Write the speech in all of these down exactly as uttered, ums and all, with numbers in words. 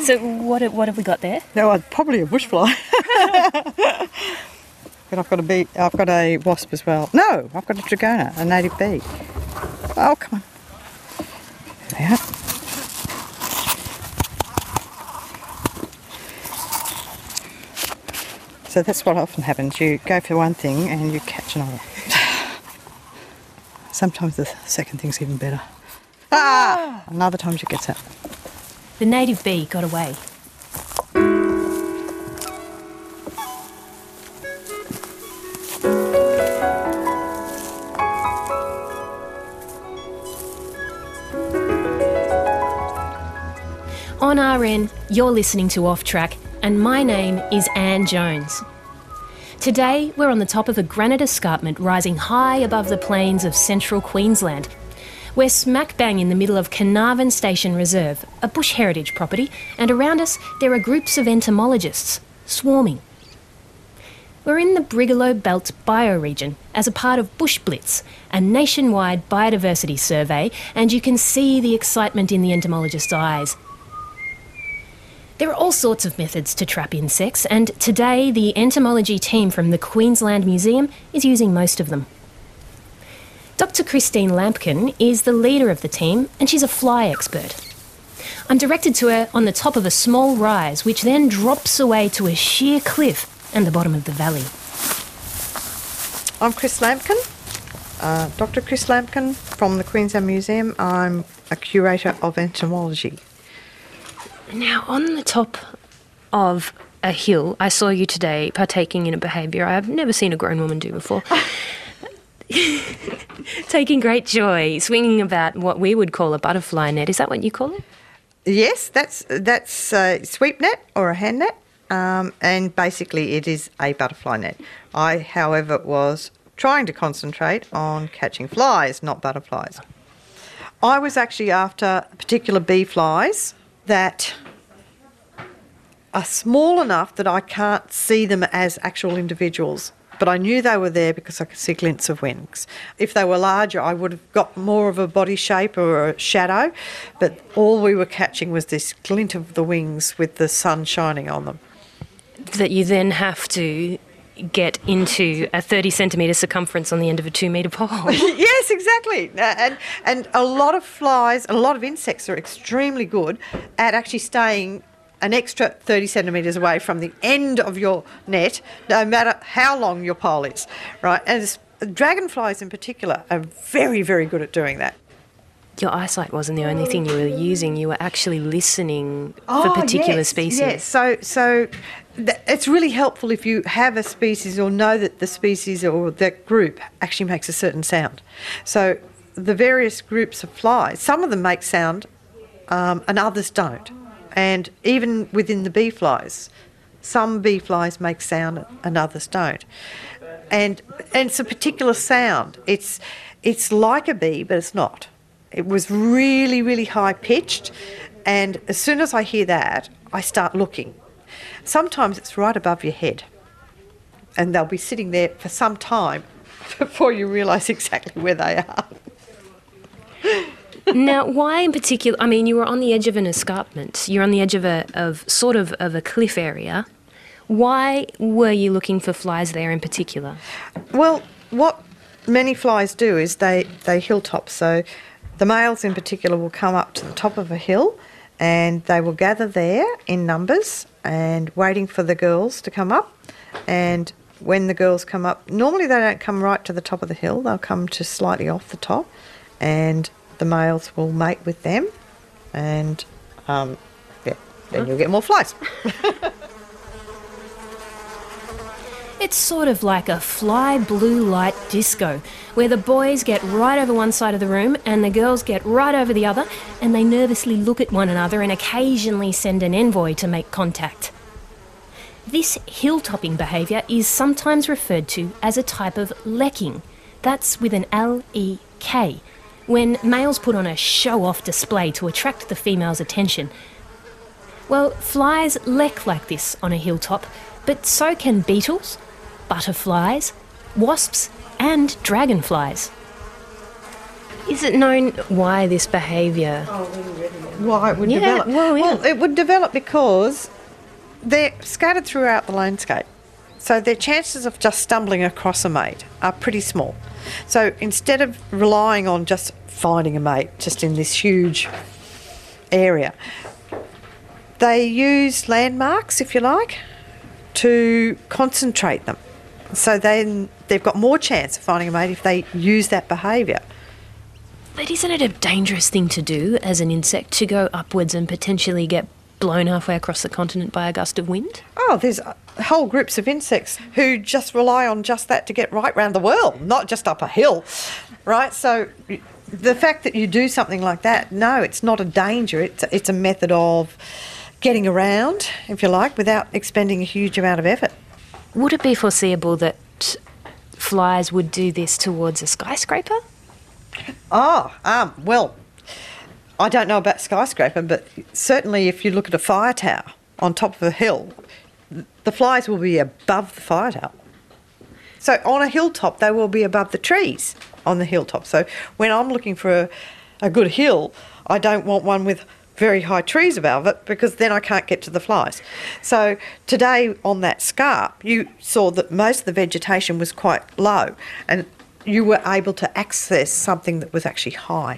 So what what have we got there? No, uh, probably a bush fly. But I've got a bee. I've got a wasp as well. No, I've got a dragona, a native bee. Oh, come on. There they are. So that's what often happens. You go for one thing and you catch another. Sometimes the second thing's even better. Ah! Another time she gets out. The native bee got away. On R N, you're listening to Off Track, and my name is Anne Jones. Today, we're on the top of a granite escarpment rising high above the plains of central Queensland. We're smack bang in the middle of Carnarvon Station Reserve, a bush heritage property, and around us there are groups of entomologists, swarming. We're in the Brigalow Belt bioregion as a part of Bush Blitz, a nationwide biodiversity survey, and you can see the excitement in the entomologist's eyes. There are all sorts of methods to trap insects, and today the entomology team from the Queensland Museum is using most of them. Doctor Christine Lampkin is the leader of the team, and she's a fly expert. I'm directed to her on the top of a small rise, which then drops away to a sheer cliff and the bottom of the valley. I'm Chris Lampkin, uh, Doctor Chris Lampkin from the Queensland Museum. I'm a curator of entomology. Now, on the top of a hill, I saw you today partaking in a behaviour I've never seen a grown woman do before. Taking great joy, swinging about what we would call a butterfly net. Is that what you call it? Yes, that's that's a sweep net or a hand net, um, and basically it is a butterfly net. I, however, was trying to concentrate on catching flies, not butterflies. I was actually after particular bee flies that are small enough that I can't see them as actual individuals, but I knew they were there because I could see glints of wings. If they were larger, I would have got more of a body shape or a shadow, but all we were catching was this glint of the wings with the sun shining on them. That you then have to get into a thirty centimetre circumference on the end of a two metre pole. Yes, exactly. Uh, and and a lot of flies, a lot of insects are extremely good at actually staying an extra thirty centimetres away from the end of your net, no matter how long your pole is, right? And dragonflies in particular are very, very good at doing that. Your eyesight wasn't the only thing you were using. You were actually listening oh, for particular yes, species. Yes, so so th- it's really helpful if you have a species or know that the species or that group actually makes a certain sound. So the various groups of flies, some of them make sound um, and others don't. And even within the bee flies, some bee flies make sound and others don't. And and it's a particular sound. It's it's like a bee, but it's not. It was really, really high-pitched, and as soon as I hear that, I start looking. Sometimes it's right above your head, and they'll be sitting there for some time before you realise exactly where they are. Now, why in particular? I mean, you were on the edge of an escarpment. You're on the edge of a of sort of of a cliff area. Why were you looking for flies there in particular? Well, what many flies do is they, they hilltop. So the males in particular will come up to the top of a hill and they will gather there in numbers and waiting for the girls to come up. And when the girls come up, normally they don't come right to the top of the hill. They'll come to slightly off the top, and the males will mate with them, and um, yeah, then you'll get more flies. It's sort of like a fly blue light disco, where the boys get right over one side of the room and the girls get right over the other, and they nervously look at one another and occasionally send an envoy to make contact. This hilltopping behaviour is sometimes referred to as a type of lekking. That's with an L E K, when males put on a show-off display to attract the female's attention. Well, flies leck like this on a hilltop, but so can beetles, butterflies, wasps and dragonflies. Is it known why this behaviour? Why it would Yeah, develop? well, yeah. it would develop because they're scattered throughout the landscape. So their chances of just stumbling across a mate are pretty small. So instead of relying on just finding a mate just in this huge area, they use landmarks, if you like, to concentrate them. So then they've got more chance of finding a mate if they use that behaviour. But isn't it a dangerous thing to do as an insect, to go upwards and potentially get blown halfway across the continent by a gust of wind? Oh, there's whole groups of insects who just rely on just that to get right round the world, not just up a hill, right? So the fact that you do something like that, no, it's not a danger. It's, it's a method of getting around, if you like, without expending a huge amount of effort. Would it be foreseeable that flies would do this towards a skyscraper? Oh, um, well, I don't know about skyscraper, but certainly if you look at a fire tower on top of a hill, the flies will be above the fire tower. So on a hilltop, they will be above the trees on the hilltop. So when I'm looking for a, a good hill, I don't want one with very high trees above it, because then I can't get to the flies. So today on that scarp, you saw that most of the vegetation was quite low, and you were able to access something that was actually high.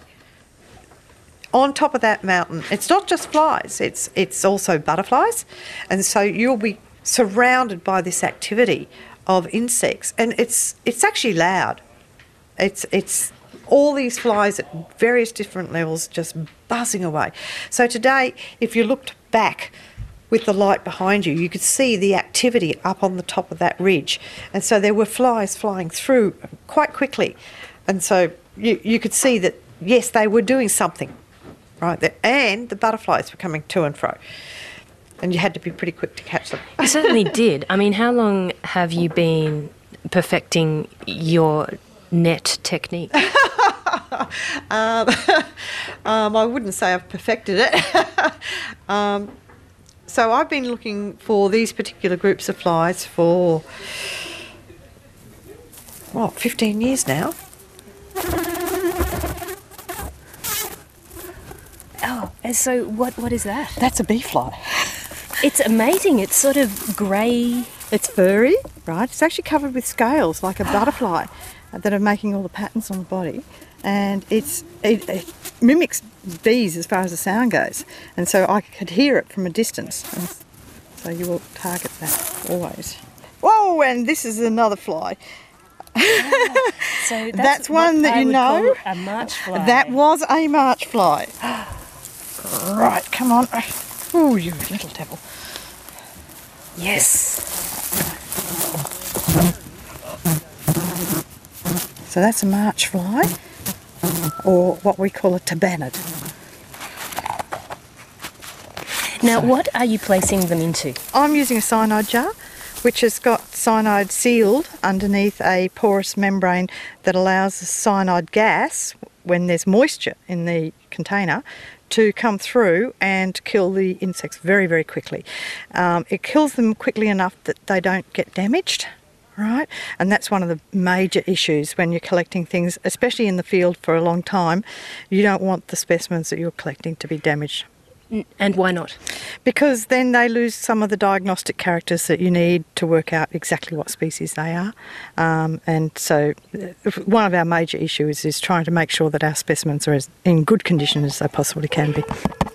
On top of that mountain, it's not just flies, it's it's also butterflies, and so you'll be surrounded by this activity of insects, and it's it's actually loud. It's it's all these flies at various different levels just buzzing away. So today, if you looked back with the light behind you, you could see the activity up on the top of that ridge. And so there were flies flying through quite quickly. And so you, you could see that, yes, they were doing something, right there. And the butterflies were coming to and fro. And you had to be pretty quick to catch them. You certainly did. I mean, how long have you been perfecting your net technique? um, um, I wouldn't say I've perfected it. um, so I've been looking for these particular groups of flies for, what, fifteen years now. Oh, and so what? what is that? That's a bee fly. It's amazing. It's sort of grey. It's furry, right? It's actually covered with scales like a butterfly that are making all the patterns on the body. And it's it, it mimics bees as far as the sound goes. And so I could hear it from a distance. And so you will target that always. Whoa, and this is another fly. Oh, so that's, that's one that I you would know. call a march fly. That was a march fly. Right, come on. Oh, you little devil. Yes. So that's a march fly, or what we call a tabanid. Now, what are you placing them into? I'm using a cyanide jar, which has got cyanide sealed underneath a porous membrane that allows the cyanide gas, when there's moisture in the container, to come through and kill the insects very, very quickly. Um, it kills them quickly enough that they don't get damaged, right? And that's one of the major issues when you're collecting things, especially in the field for a long time. You don't want the specimens that you're collecting to be damaged. And why not? Because then they lose some of the diagnostic characters that you need to work out exactly what species they are. Um, and so one of our major issues is trying to make sure that our specimens are as in good condition as they possibly can be.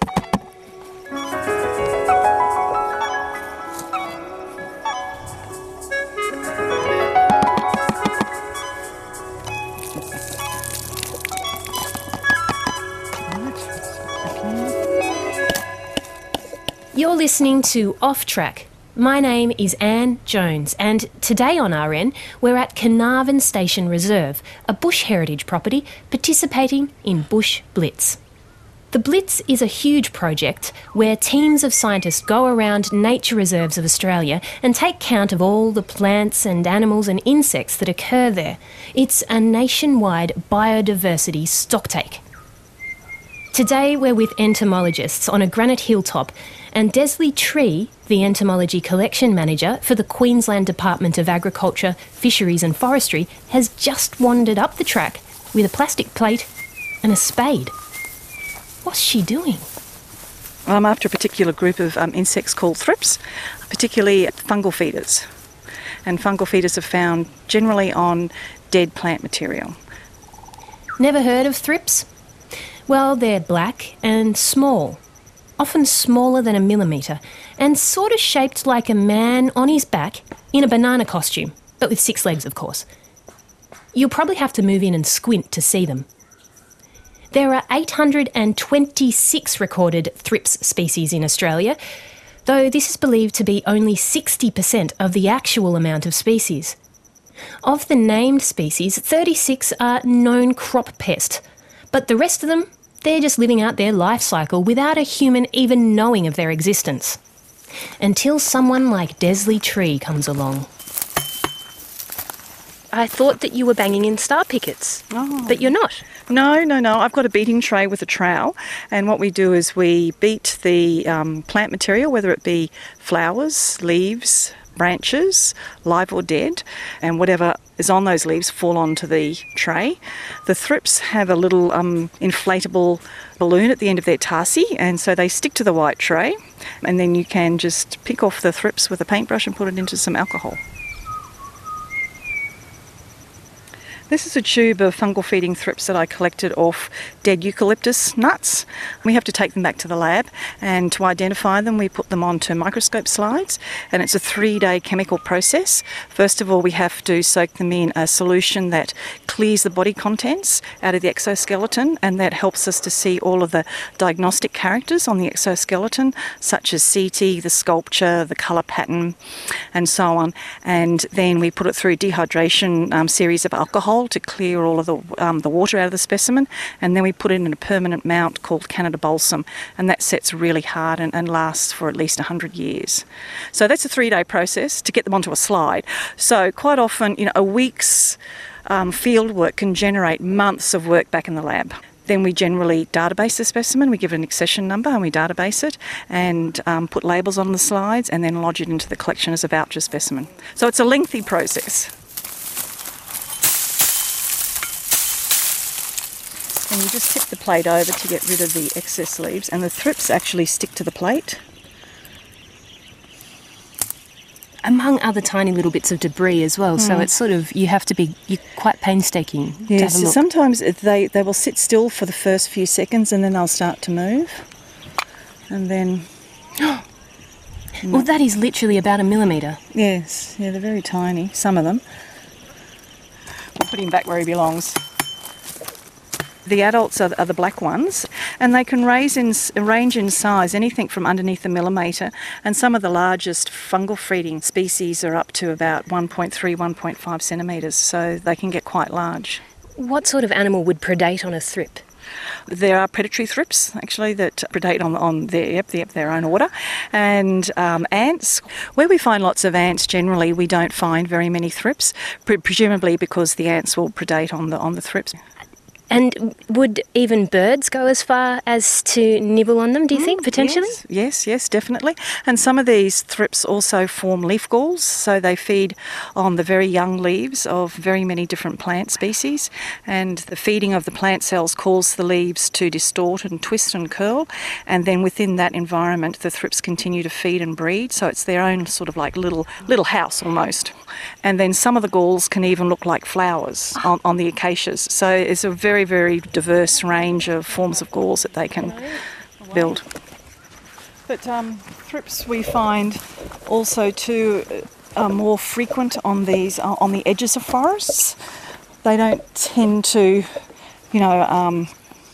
You're listening to Off Track. My name is Anne Jones, and today on R N, we're at Carnarvon Station Reserve, a bush heritage property participating in Bush Blitz. The Blitz is a huge project where teams of scientists go around nature reserves of Australia and take count of all the plants and animals and insects that occur there. It's a nationwide biodiversity stocktake. Today we're with entomologists on a granite hilltop, and Desley Tree, the entomology collection manager for the Queensland Department of Agriculture, Fisheries and Forestry, has just wandered up the track with a plastic plate and a spade. What's she doing? I'm after a particular group of um, insects called thrips, particularly fungal feeders. And fungal feeders are found generally on dead plant material. Never heard of thrips? Well, they're black and small, often smaller than a millimetre, and sort of shaped like a man on his back in a banana costume, but with six legs, of course. You'll probably have to move in and squint to see them. There are eight hundred twenty-six recorded thrips species in Australia, though this is believed to be only sixty percent of the actual amount of species. Of the named species, thirty-six are known crop pest, but the rest of them, they're just living out their life cycle without a human even knowing of their existence. Until someone like Desley Tree comes along. I thought that you were banging in star pickets, Oh. but you're not. No, no, no. I've got a beating tray with a trowel, and what we do is we beat the um, plant material, whether it be flowers, leaves, branches, live or dead, and whatever is on those leaves fall onto the tray. The thrips have a little um, inflatable balloon at the end of their tarsi, and so they stick to the white tray, and then you can just pick off the thrips with a paintbrush and put it into some alcohol. This is a tube of fungal feeding thrips that I collected off dead eucalyptus nuts. We have to take them back to the lab, and to identify them we put them onto microscope slides, and it's a three-day chemical process. First of all, we have to soak them in a solution that clears the body contents out of the exoskeleton, and that helps us to see all of the diagnostic characters on the exoskeleton, such as C T, the sculpture, the colour pattern, and so on. And then we put it through a dehydration um, series of alcohol to clear all of the, um, the water out of the specimen, and then we put it in a permanent mount called Canada balsam, and that sets really hard and, and lasts for at least one hundred years. So that's a three-day process to get them onto a slide. So quite often, you know, a week's um, field work can generate months of work back in the lab. Then we generally database the specimen, we give it an accession number and we database it, and um, put labels on the slides, and then lodge it into the collection as a voucher specimen. So it's a lengthy process. And you just tip the plate over to get rid of the excess leaves, and the thrips actually stick to the plate. Among other tiny little bits of debris as well, mm. so it's sort of, you have to be you're quite painstaking Yes, to have a look. Sometimes they, they will sit still for the first few seconds and then they'll start to move. And then... Well, that is literally about a millimetre. Yes, yeah, they're very tiny, some of them. We'll put him back where he belongs. The adults are, are the black ones, and they can raise in, range in size anything from underneath a millimetre, and some of the largest fungal feeding species are up to about one point three, one point five centimetres, so they can get quite large. What sort of animal would predate on a thrip? There are predatory thrips, actually, that predate on, on their, yep, their, their own order, and um, ants. Where we find lots of ants, generally we don't find very many thrips, pre- presumably because the ants will predate on the, on the thrips. And would even birds go as far as to nibble on them, do you mm, think, potentially? Yes, yes, yes, definitely. And some of these thrips also form leaf galls, so they feed on the very young leaves of very many different plant species. And the feeding of the plant cells causes the leaves to distort and twist and curl. And then within that environment, the thrips continue to feed and breed, so it's their own sort of like little little house almost. And then some of the galls can even look like flowers on, on the acacias. So it's a very very diverse range of forms of galls that they can build. But um, thrips we find also too are more frequent on these uh, on the edges of forests. They don't tend to, you know, um,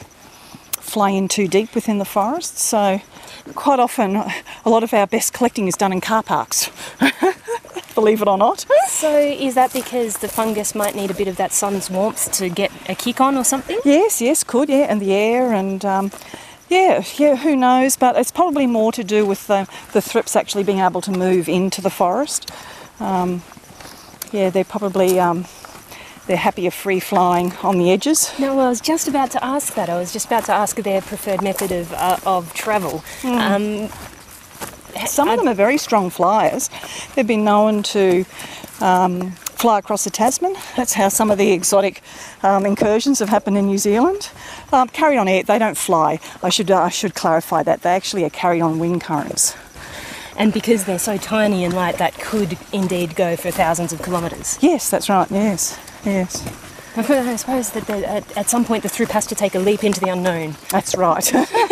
fly in too deep within the forest. So quite often, a lot of our best collecting is done in car parks. Believe it or not. So is that because the fungus might need a bit of that sun's warmth to get a kick on or something? Yes, yes, could, yeah, and the air and um, yeah, yeah, who knows, but it's probably more to do with the, the thrips actually being able to move into the forest. Um, yeah, they're probably, um, they're happier free flying on the edges. No, well, I was just about to ask that. I was just about to ask their preferred method of, uh, of travel. Mm. Um, Some of them are very strong flyers. They've been known to um, fly across the Tasman. That's how some of the exotic um, incursions have happened in New Zealand. Um, carried on air, they don't fly. I should uh, I should clarify that. They actually are carried on wind currents. And because they're so tiny and light, that could indeed go for thousands of kilometres. Yes, that's right, yes, yes. I suppose that the, at, at some point the Thrip has to take a leap into the unknown. That's right.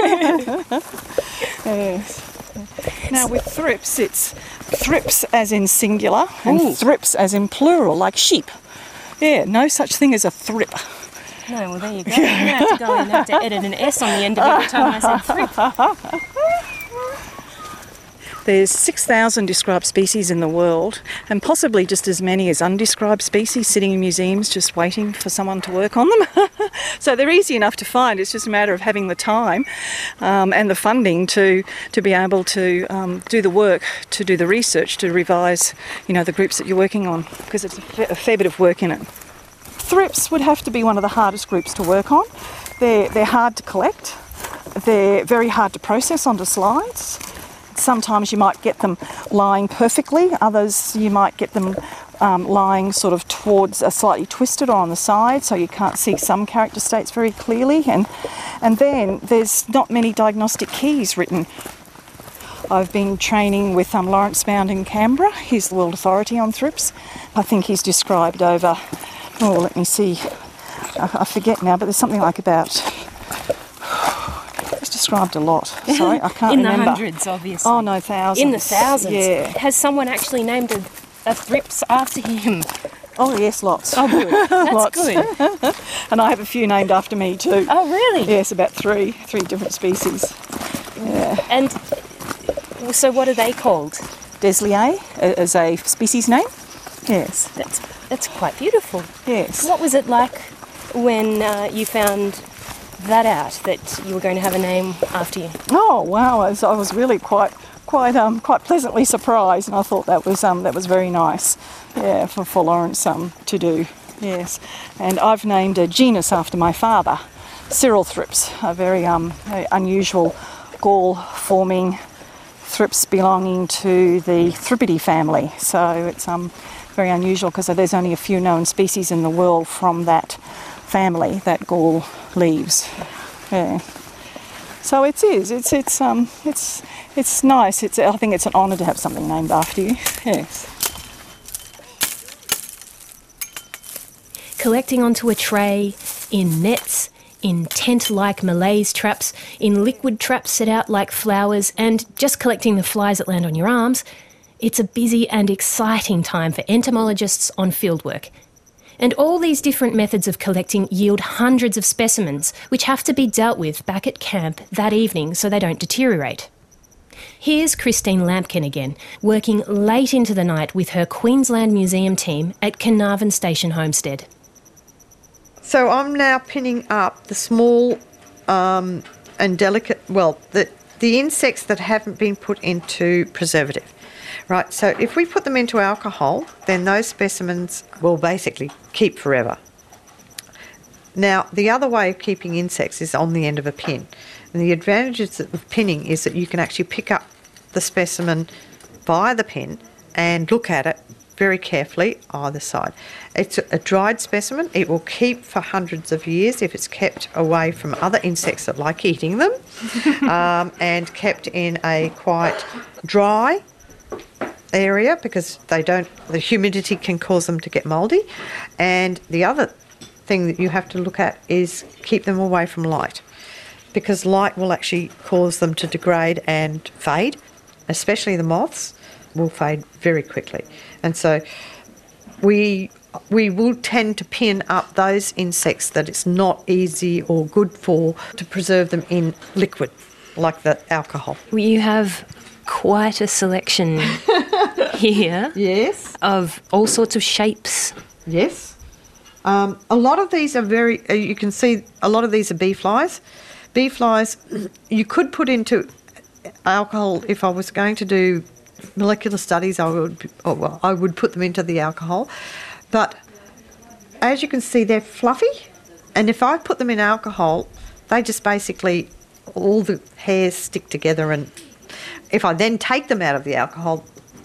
Yes. Now with thrips, it's thrips as in singular and Ooh. thrips as in plural, like sheep. Yeah, no such thing as a thrip. No, well there you go. I'm going to have to go and have to edit an S on the end of every time I said Thrip. There's six thousand described species in the world, and possibly just as many as undescribed species sitting in museums just waiting for someone to work on them. So they're easy enough to find. It's just a matter of having the time um, and the funding to to be able to um, do the work, to do the research, to revise, you know, the groups that you're working on, because it's a, fa- a fair bit of work in it. Thrips would have to be one of the hardest groups to work on. They're, they're hard to collect. They're very hard to process onto slides. Sometimes you might get them lying perfectly, others you might get them um, lying sort of towards a slightly twisted or on the side, so you can't see some character states very clearly. And, and then there's not many diagnostic keys written. I've been training with um, Lawrence Bound in Canberra. He's the world authority on thrips. I think he's described over, oh, let me see, I, I forget now, but there's something like about... described a lot. Sorry, I can't In remember. the hundreds, obviously. Oh no, thousands. In the thousands. Yeah. Has someone actually named a, a thrips after him? Oh yes, lots. Oh good. That's Lots. good. And I have a few named after me too. Oh really? Yes, about three, three different species. Yeah. And so what are they called? Deslier as a species name. Yes. That's that's quite beautiful. Yes. What was it like when uh, you found that out, that you were going to have a name after you? Oh wow! I was, I was really quite, quite, um, quite pleasantly surprised, and I thought that was, um, that was very nice, yeah, for, for Lawrence um, to do. Yes, and I've named a genus after my father, Cyril thrips, a very, um, very unusual gall-forming thrips belonging to the Thripidae family. So it's um, very unusual because there's only a few known species in the world from that family that gall leaves. Yeah. So it is. It's it's um it's it's nice. It's I think it's an honour to have something named after you. Yes. Collecting onto a tray, in nets, in tent-like malaise traps, in liquid traps set out like flowers, and just collecting the flies that land on your arms, it's a busy and exciting time for entomologists on fieldwork. And all these different methods of collecting yield hundreds of specimens, which have to be dealt with back at camp that evening so they don't deteriorate. Here's Christine Lampkin again, working late into the night with her Queensland Museum team at Carnarvon Station Homestead. So I'm now pinning up the small um, and delicate, well, the, the insects that haven't been put into preservative. Right, so if we put them into alcohol, then those specimens will basically keep forever. Now, the other way of keeping insects is on the end of a pin. And the advantages of pinning is that you can actually pick up the specimen by the pin and look at it very carefully either side. It's a dried specimen. It will keep for hundreds of years if it's kept away from other insects that like eating them um, and kept in a quite dry area, because they don't, the humidity can cause them to get mouldy. And the other thing that you have to look at is keep them away from light, because light will actually cause them to degrade and fade, especially the moths will fade very quickly. And so we we will tend to pin up those insects that it's not easy or good for to preserve them in liquid, like the alcohol. You have quite a selection here. Yes. Of all sorts of shapes. Yes. Um, a lot of these are very, uh, you can see a lot of these are bee flies. Bee flies you could put into alcohol. If I was going to do molecular studies, I would, oh, well, I would put them into the alcohol. But as you can see, they're fluffy. And if I put them in alcohol, they just basically, all the hairs stick together. And if I then take them out of the alcohol, the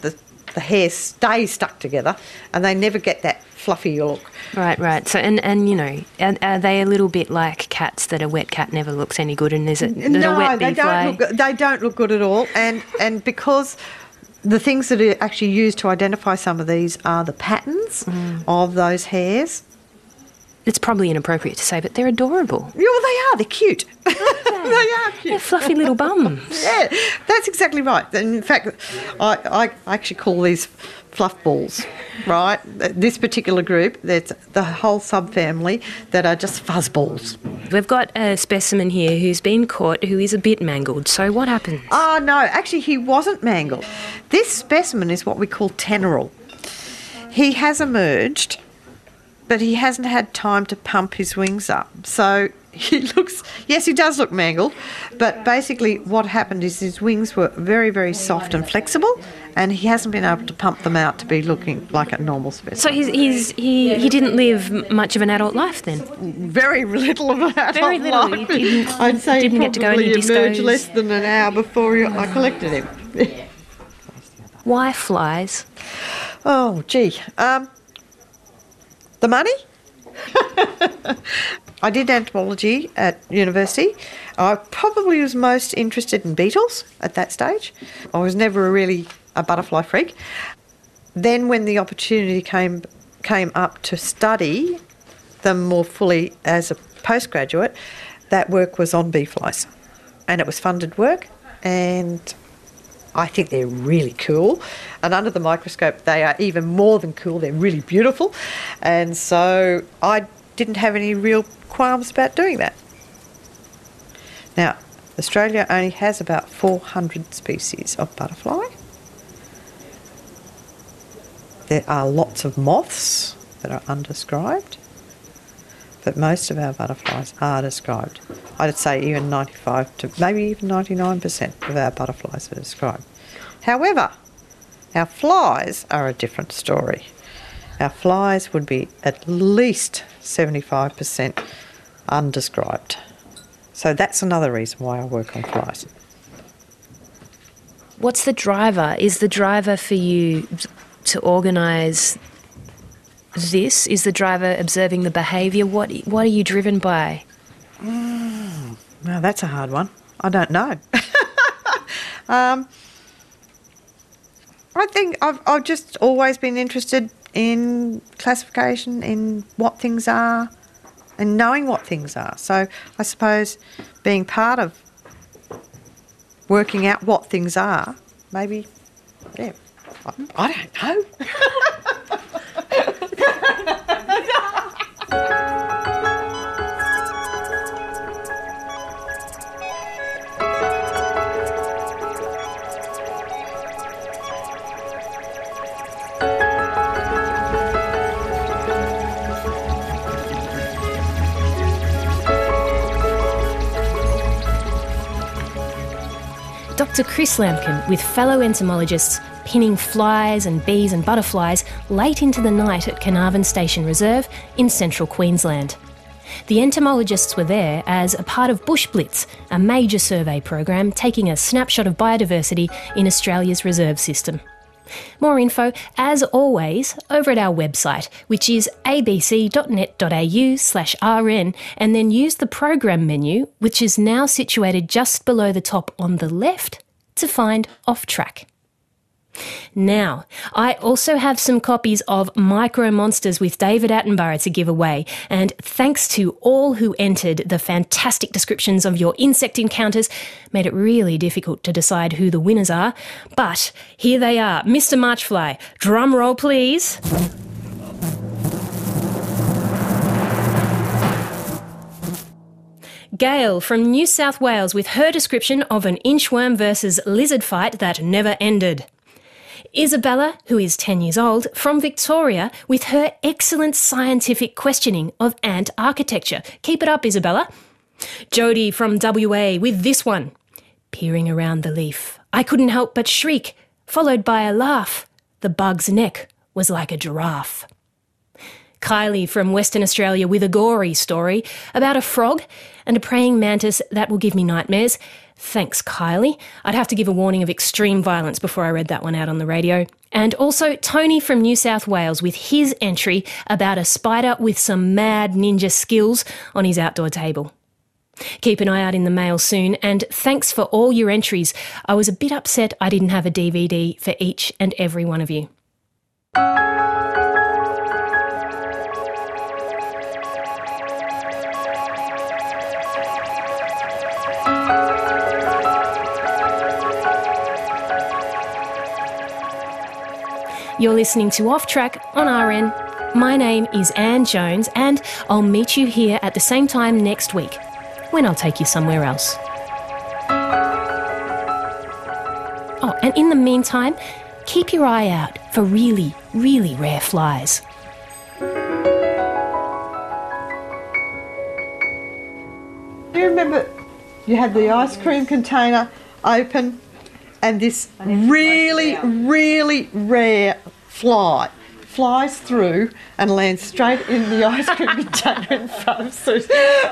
the hair stays stuck together and they never get that fluffy look. Right, right. So, and, and you know, are, are they a little bit like cats that a wet cat never looks any good, and is it that no, a wet bee they don't fly? look good. They don't look good at all, and and because the things that are actually used to identify some of these are the patterns mm. of those hairs. It's probably inappropriate to say, but they're adorable. Yeah, well, they are. They're cute. They are cute. They're fluffy little bums. Yeah, that's exactly right. And in fact, I, I actually call these fluff balls, right? This particular group, there's the whole subfamily that are just fuzz balls. We've got a specimen here who's been caught who is a bit mangled. So what happened? Oh, no, actually he wasn't mangled. This specimen is what we call teneral. He has emerged, but he hasn't had time to pump his wings up. So he looks, yes, he does look mangled, but basically what happened is his wings were very, very soft and flexible, and he hasn't been able to pump them out to be looking like a normal specimen. So he's, he's, he, he didn't live m- much of an adult life then? Very little of an adult Very little. life. He didn't, I'd say didn't he get to go any probably emerged discos. less than an hour before he, I collected him. Why flies? Oh, gee. Um, the money? I did entomology at university. I probably was most interested in beetles at that stage. I was never really a butterfly freak. Then when the opportunity came came up to study them more fully as a postgraduate, that work was on bee flies. And it was funded work, and I think they're really cool. And under the microscope, they are even more than cool. They're really beautiful. And so I didn't have any real qualms about doing that. Now, Australia only has about four hundred species of butterfly. There are lots of moths that are undescribed, but most of our butterflies are described. I'd say even ninety-five to maybe even ninety-nine percent of our butterflies are described. However, our flies are a different story. Our flies would be at least seventy-five percent undescribed. So that's another reason why I work on flies. What's the driver? Is the driver for you to organise this? Is the driver observing the behaviour? What What are you driven by? Mm, now that's a hard one. I don't know. um, I think I've I've just always been interested in classification, in what things are, and knowing what things are. So I suppose being part of working out what things are, maybe, yeah, I, I don't know. Doctor Chris Lampkin with fellow entomologists pinning flies and bees and butterflies late into the night at Carnarvon Station Reserve in central Queensland. The entomologists were there as a part of Bush Blitz, a major survey program taking a snapshot of biodiversity in Australia's reserve system. More info, as always, over at our website, which is a b c dot net dot a u slash r n, and then use the program menu, which is now situated just below the top on the left, to find Off Track. Now, I also have some copies of Micro Monsters with David Attenborough to give away, and thanks to all who entered, the fantastic descriptions of your insect encounters made it really difficult to decide who the winners are. But here they are. Mister Marchfly, drum roll please. Gail from New South Wales with her description of an inchworm versus lizard fight that never ended. Isabella, who is ten years old, from Victoria, with her excellent scientific questioning of ant architecture. Keep it up, Isabella. Jodie from W A with this one. Peering around the leaf, I couldn't help but shriek, followed by a laugh. The bug's neck was like a giraffe. Kylie from Western Australia with a gory story about a frog and a praying mantis that will give me nightmares. Thanks, Kylie. I'd have to give a warning of extreme violence before I read that one out on the radio. And also Tony from New South Wales with his entry about a spider with some mad ninja skills on his outdoor table. Keep an eye out in the mail soon, and thanks for all your entries. I was a bit upset I didn't have a D V D for each and every one of you. You're listening to Off Track on R N. My name is Anne Jones, and I'll meet you here at the same time next week, when I'll take you somewhere else. Oh, and in the meantime, keep your eye out for really, really rare flies. Do you remember you had the ice cream container open and this really, really rare fly flies through and lands straight in the ice cream container in front of Susan?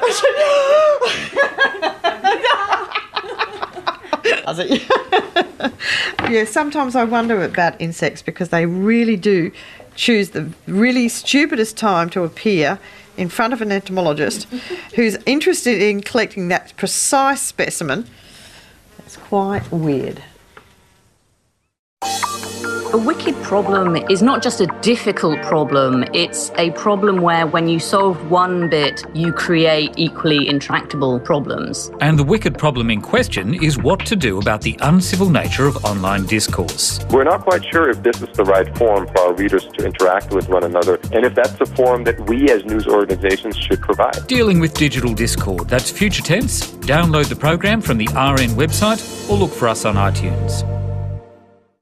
Does it? Yeah, sometimes I wonder about insects because they really do choose the really stupidest time to appear in front of an entomologist who's interested in collecting that precise specimen. It's quite weird. A wicked problem is not just a difficult problem, it's a problem where when you solve one bit, you create equally intractable problems. And the wicked problem in question is what to do about the uncivil nature of online discourse. We're not quite sure if this is the right forum for our readers to interact with one another, and if that's the forum that we as news organisations should provide. Dealing with digital discord, that's future tense. Download the program from the R N website or look for us on iTunes.